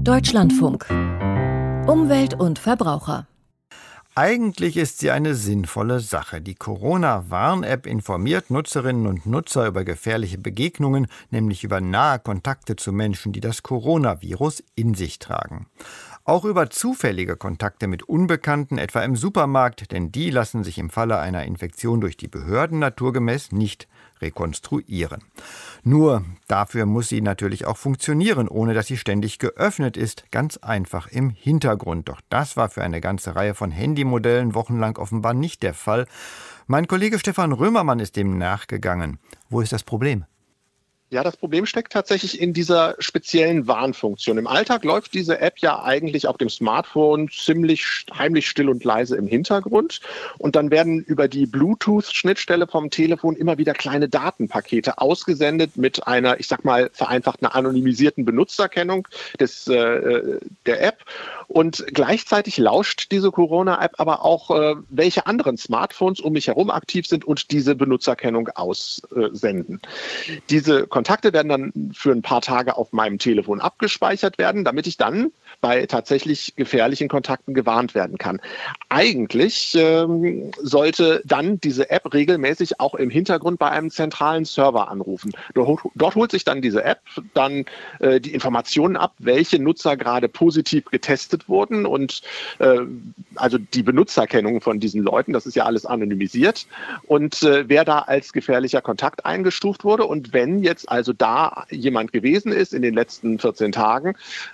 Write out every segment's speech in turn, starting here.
Deutschlandfunk. Umwelt und Verbraucher. Eigentlich ist sie eine sinnvolle Sache. Die Corona-Warn-App informiert Nutzerinnen und Nutzer über gefährliche Begegnungen, nämlich über nahe Kontakte zu Menschen, die das Coronavirus in sich tragen. Auch über zufällige Kontakte mit Unbekannten, etwa im Supermarkt, denn die lassen sich im Falle einer Infektion durch die Behörden naturgemäß nicht rekonstruieren. Nur dafür muss sie natürlich auch funktionieren, ohne dass sie ständig geöffnet ist, ganz einfach im Hintergrund. Doch das war für eine ganze Reihe von Handymodellen wochenlang offenbar nicht der Fall. Mein Kollege Stefan Römermann ist dem nachgegangen. Wo ist das Problem? Ja, das Problem steckt tatsächlich in dieser speziellen Warnfunktion. Im Alltag läuft diese App ja eigentlich auf dem Smartphone ziemlich heimlich still und leise im Hintergrund. Und dann werden über die Bluetooth-Schnittstelle vom Telefon immer wieder kleine Datenpakete ausgesendet mit einer, ich sag mal, vereinfachten anonymisierten Benutzerkennung der App. Und gleichzeitig lauscht diese Corona-App aber auch, welche anderen Smartphones um mich herum aktiv sind und diese Benutzerkennung aussenden. Diese Kontakte werden dann für ein paar Tage auf meinem Telefon abgespeichert werden, damit ich dann bei tatsächlich gefährlichen Kontakten gewarnt werden kann. Eigentlich sollte dann diese App regelmäßig auch im Hintergrund bei einem zentralen Server anrufen. Dort holt sich dann diese App dann die Informationen ab, welche Nutzer gerade positiv getestet wurden und also die Benutzerkennung von diesen Leuten, das ist ja alles anonymisiert und wer da als gefährlicher Kontakt eingestuft wurde und wenn jetzt also da jemand gewesen ist in den letzten 14 Tagen,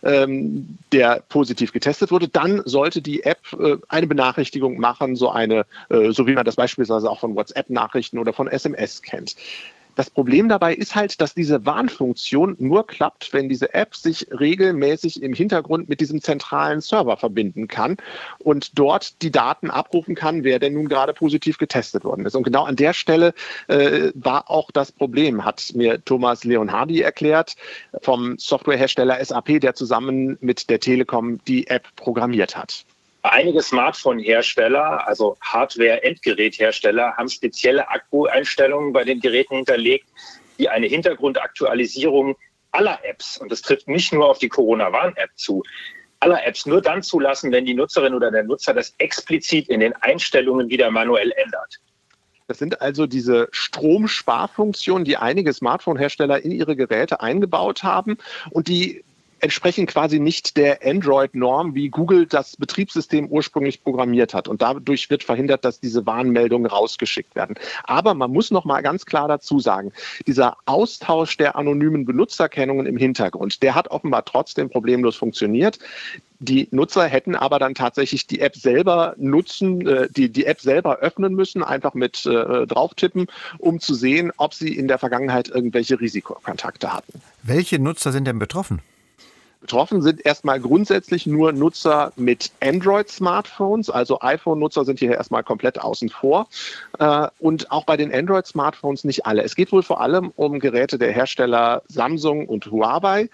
der positiv getestet wurde, dann sollte die App eine Benachrichtigung machen, so wie man das beispielsweise auch von WhatsApp-Nachrichten oder von SMS kennt. Das Problem dabei ist halt, dass diese Warnfunktion nur klappt, wenn diese App sich regelmäßig im Hintergrund mit diesem zentralen Server verbinden kann und dort die Daten abrufen kann, wer denn nun gerade positiv getestet worden ist. Und genau an der Stelle war auch das Problem, hat mir Thomas Leonhardi erklärt, vom Softwarehersteller SAP, der zusammen mit der Telekom die App programmiert hat. Einige Smartphone-Hersteller, also Hardware-Endgeräthersteller, haben spezielle Akku-Einstellungen bei den Geräten hinterlegt, die eine Hintergrundaktualisierung aller Apps, und das trifft nicht nur auf die Corona-Warn-App zu, aller Apps nur dann zulassen, wenn die Nutzerin oder der Nutzer das explizit in den Einstellungen wieder manuell ändert. Das sind also diese Stromsparfunktionen, die einige Smartphone-Hersteller in ihre Geräte eingebaut haben und die entsprechen quasi nicht der Android-Norm, wie Google das Betriebssystem ursprünglich programmiert hat. Und dadurch wird verhindert, dass diese Warnmeldungen rausgeschickt werden. Aber man muss noch mal ganz klar dazu sagen, dieser Austausch der anonymen Benutzerkennungen im Hintergrund, der hat offenbar trotzdem problemlos funktioniert. Die Nutzer hätten aber dann tatsächlich die App selber nutzen, die App selber öffnen müssen, einfach mit drauftippen, um zu sehen, ob sie in der Vergangenheit irgendwelche Risikokontakte hatten. Welche Nutzer sind denn betroffen? Betroffen sind erstmal grundsätzlich nur Nutzer mit Android-Smartphones, also iPhone-Nutzer sind hier erstmal komplett außen vor und auch bei den Android-Smartphones nicht alle. Es geht wohl vor allem um Geräte der Hersteller Samsung und Huawei.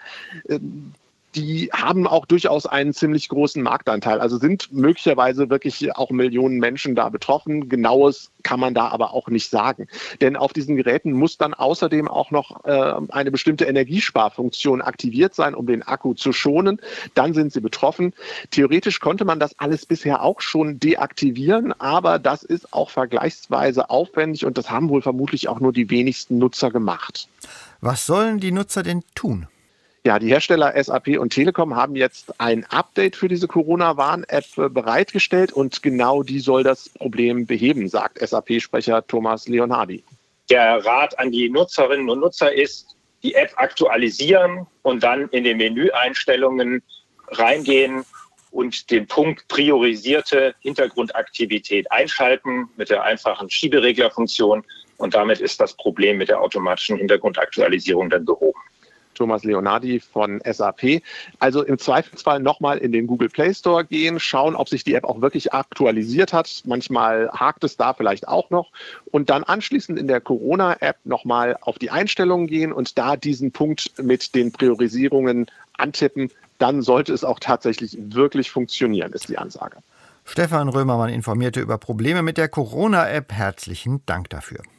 Die haben auch durchaus einen ziemlich großen Marktanteil. Also sind möglicherweise wirklich auch Millionen Menschen da betroffen. Genaues kann man da aber auch nicht sagen. Denn auf diesen Geräten muss dann außerdem auch noch eine bestimmte Energiesparfunktion aktiviert sein, um den Akku zu schonen. Dann sind sie betroffen. Theoretisch konnte man das alles bisher auch schon deaktivieren, aber das ist auch vergleichsweise aufwendig und das haben wohl vermutlich auch nur die wenigsten Nutzer gemacht. Was sollen die Nutzer denn tun? Ja, die Hersteller SAP und Telekom haben jetzt ein Update für diese Corona-Warn-App bereitgestellt und genau die soll das Problem beheben, sagt SAP-Sprecher Thomas Leonhardi. Der Rat an die Nutzerinnen und Nutzer ist, die App aktualisieren und dann in den Menüeinstellungen reingehen und den Punkt priorisierte Hintergrundaktivität einschalten mit der einfachen Schiebereglerfunktion und damit ist das Problem mit der automatischen Hintergrundaktualisierung dann behoben. Thomas Leonhardi von SAP. Also im Zweifelsfall nochmal in den Google Play Store gehen, schauen, ob sich die App auch wirklich aktualisiert hat. Manchmal hakt es da vielleicht auch noch. Und dann anschließend in der Corona-App nochmal auf die Einstellungen gehen und da diesen Punkt mit den Priorisierungen antippen. Dann sollte es auch tatsächlich wirklich funktionieren, ist die Ansage. Stefan Römermann informierte über Probleme mit der Corona-App. Herzlichen Dank dafür.